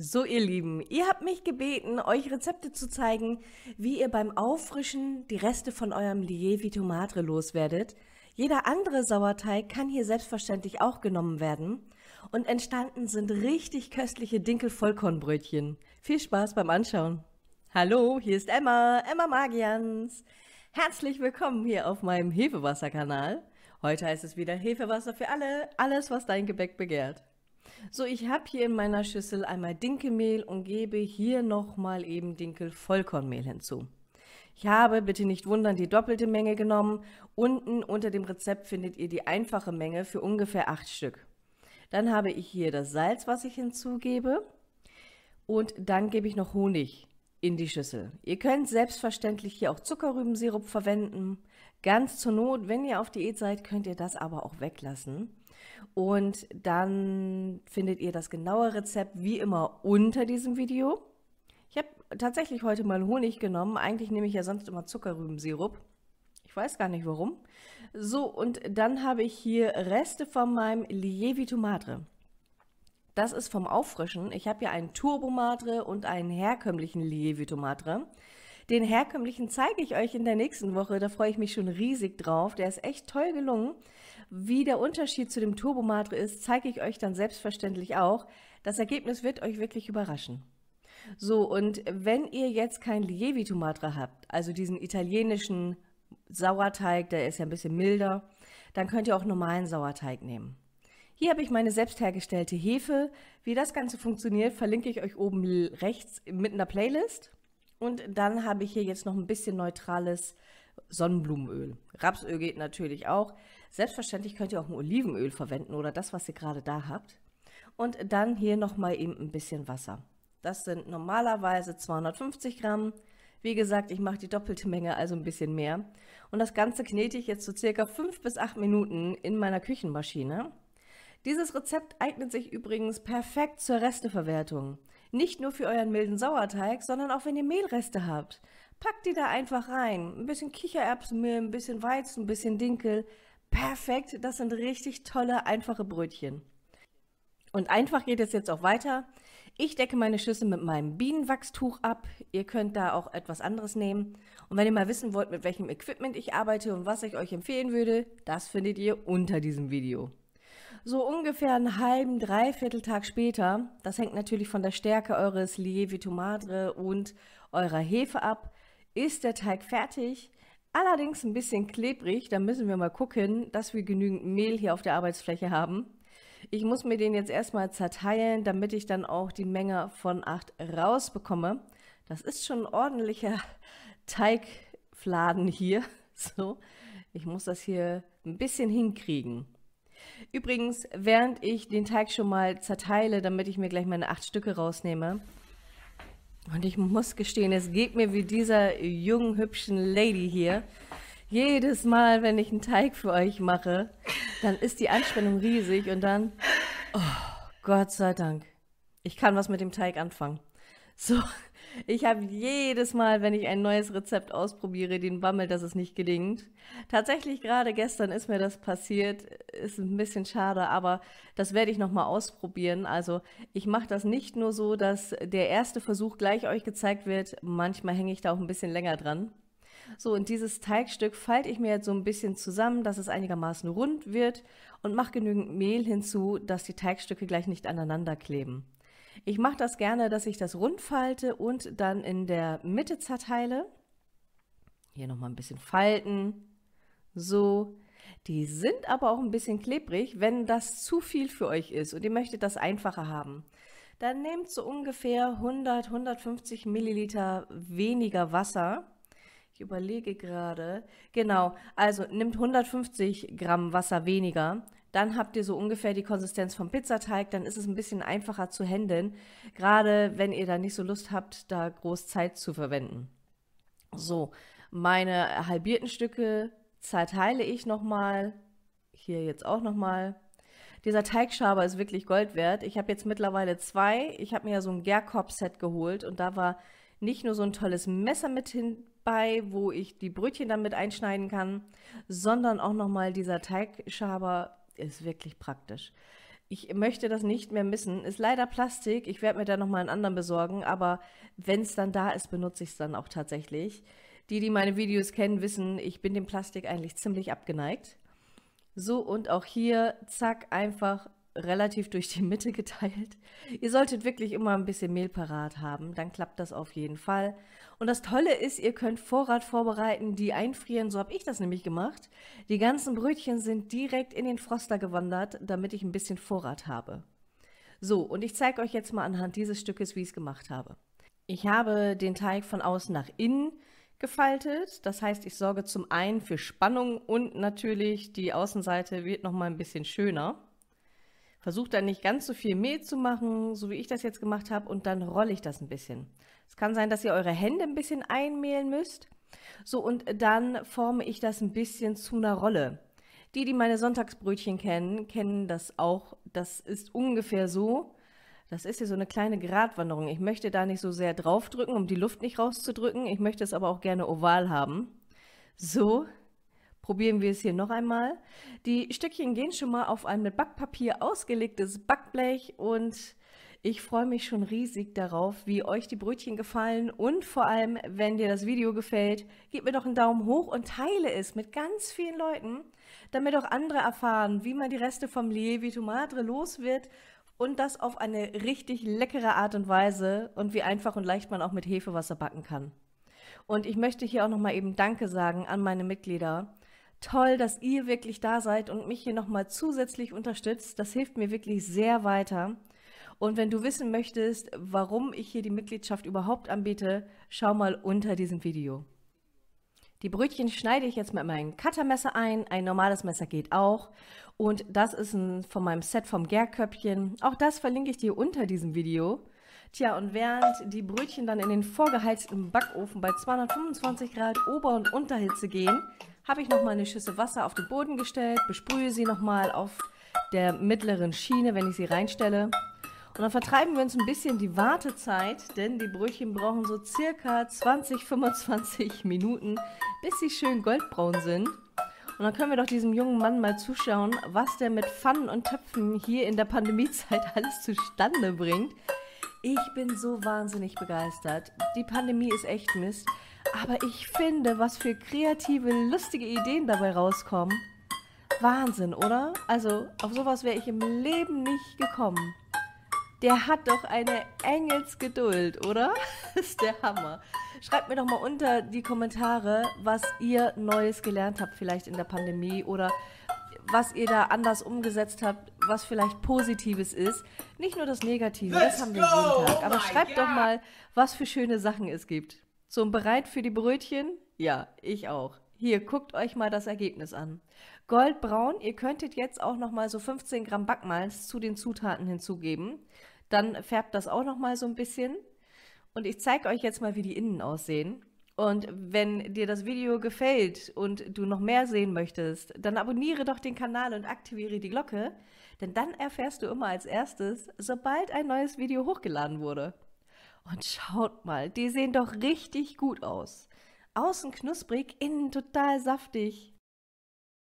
So, ihr Lieben, ihr habt mich gebeten, euch Rezepte zu zeigen, wie ihr beim Auffrischen die Reste von eurem Lievito Madre loswerdet. Jeder andere Sauerteig kann hier selbstverständlich auch genommen werden. Und entstanden sind richtig köstliche Dinkel-Vollkornbrötchen. Viel Spaß beim Anschauen. Hallo, hier ist Emma Magians. Herzlich willkommen hier auf meinem Hefewasser-Kanal. Heute heißt es wieder Hefewasser für alle, alles was dein Gebäck begehrt. So, ich habe hier in meiner Schüssel einmal Dinkelmehl und gebe hier nochmal eben Dinkel-Vollkornmehl hinzu. Ich habe, bitte nicht wundern, die doppelte Menge genommen. Unten unter dem Rezept findet ihr die einfache Menge für ungefähr 8 Stück. Dann habe ich hier das Salz, was ich hinzugebe. Und dann gebe ich noch Honig in die Schüssel. Ihr könnt selbstverständlich hier auch Zuckerrübensirup verwenden. Ganz zur Not, wenn ihr auf Diät seid, könnt ihr das aber auch weglassen. Und dann findet ihr das genaue Rezept wie immer unter diesem Video. Ich habe tatsächlich heute mal Honig genommen. Eigentlich nehme ich ja sonst immer Zuckerrübensirup. Ich weiß gar nicht warum. So, und dann habe ich hier Reste von meinem Lievito Madre. Das ist vom Auffrischen. Ich habe ja einen Turbo Madre und einen herkömmlichen Lievito Madre. Den herkömmlichen zeige ich euch in der nächsten Woche. Da freue ich mich schon riesig drauf. Der ist echt toll gelungen. Wie der Unterschied zu dem Turbo Madre ist, zeige ich euch dann selbstverständlich auch. Das Ergebnis wird euch wirklich überraschen. So, und wenn ihr jetzt kein Lievito Madre habt, also diesen italienischen Sauerteig, der ist ja ein bisschen milder, dann könnt ihr auch normalen Sauerteig nehmen. Hier habe ich meine selbst hergestellte Hefe. Wie das Ganze funktioniert, verlinke ich euch oben rechts mit einer Playlist. Und dann habe ich hier jetzt noch ein bisschen neutrales Sonnenblumenöl. Rapsöl geht natürlich auch. Selbstverständlich könnt ihr auch ein Olivenöl verwenden oder das, was ihr gerade da habt. Und dann hier nochmal eben ein bisschen Wasser. Das sind normalerweise 250 Gramm. Wie gesagt, ich mache die doppelte Menge, also ein bisschen mehr. Und das Ganze knete ich jetzt so circa 5 bis 8 Minuten in meiner Küchenmaschine. Dieses Rezept eignet sich übrigens perfekt zur Resteverwertung. Nicht nur für euren milden Sauerteig, sondern auch wenn ihr Mehlreste habt. Packt die da einfach rein. Ein bisschen Kichererbsenmehl, ein bisschen Weizen, ein bisschen Dinkel. Perfekt, das sind richtig tolle, einfache Brötchen. Und einfach geht es jetzt auch weiter. Ich decke meine Schüssel mit meinem Bienenwachstuch ab. Ihr könnt da auch etwas anderes nehmen. Und wenn ihr mal wissen wollt, mit welchem Equipment ich arbeite und was ich euch empfehlen würde, das findet ihr unter diesem Video. So ungefähr einen halben, dreiviertel Tag später, das hängt natürlich von der Stärke eures Lievito Madre und eurer Hefe ab, ist der Teig fertig. Allerdings ein bisschen klebrig, da müssen wir mal gucken, dass wir genügend Mehl hier auf der Arbeitsfläche haben. Ich muss mir den jetzt erstmal zerteilen, damit ich dann auch die Menge von 8 rausbekomme. Das ist schon ein ordentlicher Teigfladen hier. So, ich muss das hier ein bisschen hinkriegen. Übrigens, während ich den Teig schon mal zerteile, damit ich mir gleich meine 8 Stücke rausnehme, und ich muss gestehen, es geht mir wie dieser jungen, hübschen Lady hier. Jedes Mal, wenn ich einen Teig für euch mache, dann ist die Anspannung riesig und dann, oh, Gott sei Dank, ich kann was mit dem Teig anfangen. So, ich habe jedes Mal, wenn ich ein neues Rezept ausprobiere, den Bammel, dass es nicht gelingt. Tatsächlich gerade gestern ist mir das passiert, ist ein bisschen schade, aber das werde ich nochmal ausprobieren. Also ich mache das nicht nur so, dass der erste Versuch gleich euch gezeigt wird, manchmal hänge ich da auch ein bisschen länger dran. So, und dieses Teigstück falte ich mir jetzt so ein bisschen zusammen, dass es einigermaßen rund wird und mache genügend Mehl hinzu, dass die Teigstücke gleich nicht aneinander kleben. Ich mache das gerne, dass ich das rund falte und dann in der Mitte zerteile. Hier nochmal ein bisschen falten. So. Die sind aber auch ein bisschen klebrig, wenn das zu viel für euch ist und ihr möchtet das einfacher haben. Dann nehmt so ungefähr 150 Milliliter weniger Wasser. Ich überlege gerade. Genau, also nimmt 150 Gramm Wasser weniger. Dann habt ihr so ungefähr die Konsistenz vom Pizzateig, dann ist es ein bisschen einfacher zu handeln, gerade wenn ihr da nicht so Lust habt, da groß Zeit zu verwenden. So, meine halbierten Stücke zerteile ich nochmal, hier jetzt auch nochmal. Dieser Teigschaber ist wirklich Gold wert. Ich habe jetzt mittlerweile 2. Ich habe mir ja so ein Gerkorb-Set geholt und da war nicht nur so ein tolles Messer mit hinbei, wo ich die Brötchen dann mit einschneiden kann, sondern auch nochmal dieser Teigschaber ist wirklich praktisch. Ich möchte das nicht mehr missen. Ist leider Plastik. Ich werde mir da nochmal einen anderen besorgen, aber wenn es dann da ist, benutze ich es dann auch tatsächlich. Die meine Videos kennen, wissen, ich bin dem Plastik eigentlich ziemlich abgeneigt. So, und auch hier, zack, einfach relativ durch die Mitte geteilt. Ihr solltet wirklich immer ein bisschen Mehl parat haben, dann klappt das auf jeden Fall. Und das Tolle ist, ihr könnt Vorrat vorbereiten, die einfrieren, so habe ich das nämlich gemacht. Die ganzen Brötchen sind direkt in den Froster gewandert, damit ich ein bisschen Vorrat habe. So, und ich zeige euch jetzt mal anhand dieses Stückes, wie ich es gemacht habe. Ich habe den Teig von außen nach innen gefaltet. Das heißt, ich sorge zum einen für Spannung und natürlich die Außenseite wird noch mal ein bisschen schöner. Versucht dann nicht ganz so viel Mehl zu machen, so wie ich das jetzt gemacht habe, und dann rolle ich das ein bisschen. Es kann sein, dass ihr eure Hände ein bisschen einmehlen müsst. So, und dann forme ich das ein bisschen zu einer Rolle. Die meine Sonntagsbrötchen kennen, kennen das auch. Das ist ungefähr so. Das ist hier so eine kleine Gratwanderung. Ich möchte da nicht so sehr draufdrücken, um die Luft nicht rauszudrücken. Ich möchte es aber auch gerne oval haben. So, probieren wir es hier noch einmal. Die Stückchen gehen schon mal auf ein mit Backpapier ausgelegtes Backblech und ich freue mich schon riesig darauf, wie euch die Brötchen gefallen und vor allem, wenn dir das Video gefällt, gebt mir doch einen Daumen hoch und teile es mit ganz vielen Leuten, damit auch andere erfahren, wie man die Reste vom Lievito Madre los wird und das auf eine richtig leckere Art und Weise und wie einfach und leicht man auch mit Hefewasser backen kann. Und ich möchte hier auch nochmal eben Danke sagen an meine Mitglieder. Toll, dass ihr wirklich da seid und mich hier nochmal zusätzlich unterstützt. Das hilft mir wirklich sehr weiter. Und wenn du wissen möchtest, warum ich hier die Mitgliedschaft überhaupt anbiete, schau mal unter diesem Video. Die Brötchen schneide ich jetzt mit meinem Cuttermesser ein. Ein normales Messer geht auch. Und das ist von meinem Set vom Gärköpfchen. Auch das verlinke ich dir unter diesem Video. Tja, und während die Brötchen dann in den vorgeheizten Backofen bei 225 Grad Ober- und Unterhitze gehen, habe ich nochmal eine Schüssel Wasser auf den Boden gestellt, besprühe sie nochmal auf der mittleren Schiene, wenn ich sie reinstelle. Und dann vertreiben wir uns ein bisschen die Wartezeit, denn die Brötchen brauchen so circa 20-25 Minuten, bis sie schön goldbraun sind. Und dann können wir doch diesem jungen Mann mal zuschauen, was der mit Pfannen und Töpfen hier in der Pandemiezeit alles zustande bringt. Ich bin so wahnsinnig begeistert. Die Pandemie ist echt Mist. Aber ich finde, was für kreative, lustige Ideen dabei rauskommen. Wahnsinn, oder? Also, auf sowas wäre ich im Leben nicht gekommen. Der hat doch eine Engelsgeduld, oder? Das ist der Hammer. Schreibt mir doch mal unter die Kommentare, was ihr Neues gelernt habt, vielleicht in der Pandemie, oder was ihr da anders umgesetzt habt, was vielleicht Positives ist. Nicht nur das Negative, das haben wir jeden Tag. Aber schreibt doch mal, was für schöne Sachen es gibt. So, und bereit für die Brötchen? Ja, ich auch. Hier, guckt euch mal das Ergebnis an. Goldbraun, ihr könntet jetzt auch noch mal so 15 Gramm Backmalz zu den Zutaten hinzugeben. Dann färbt das auch noch mal so ein bisschen. Und ich zeige euch jetzt mal, wie die innen aussehen. Und wenn dir das Video gefällt und du noch mehr sehen möchtest, dann abonniere doch den Kanal und aktiviere die Glocke, denn dann erfährst du immer als erstes, sobald ein neues Video hochgeladen wurde. Und schaut mal, die sehen doch richtig gut aus. Außen knusprig, innen total saftig.